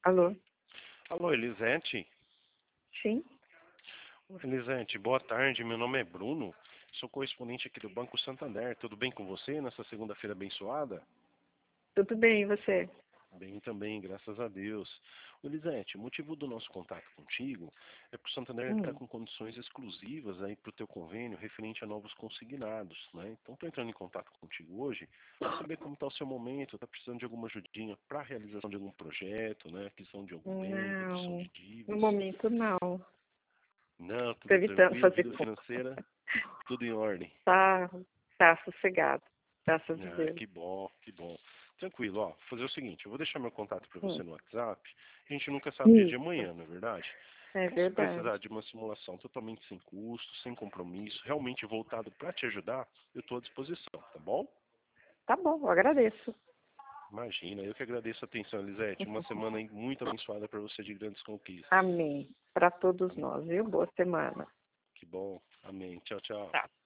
Alô? Alô, Elisete? Sim? Elisete, boa tarde. Meu nome é Bruno. Sou correspondente aqui do Banco Santander. Tudo bem com você nessa segunda-feira abençoada? Tudo bem, e você? Bem também, graças a Deus. Elisete, o motivo do nosso contato contigo é que o Santander está Hum. com condições exclusivas aí para o teu convênio referente a novos consignados, né? Então estou entrando em contato contigo hoje para saber como está o seu momento, está precisando de alguma ajudinha para a realização de algum projeto, né? Aquisição de algum bem, redução Não, de no dívidas. momento não. Não, Estou tudo evitando tranquilo, fazer vida compra. financeira, tudo em ordem. Tá sossegado, graças a Ah, Deus. que bom, que bom. Tranquilo, ó, vou fazer o seguinte, eu vou deixar meu contato para você Hum. no WhatsApp. A gente nunca sabe o dia de Isso, amanhã, não é verdade? é Então, se verdade. precisar de uma simulação totalmente sem custo, sem compromisso, realmente voltado para te ajudar, eu estou à disposição, tá bom? Tá bom, eu agradeço. Imagina, eu que agradeço a atenção, Elisete. Uma semana aí muito abençoada para você de grandes conquistas. Amém. Para todos nós, viu? Boa semana. Que bom. Amém. Tchau, tchau. Tá.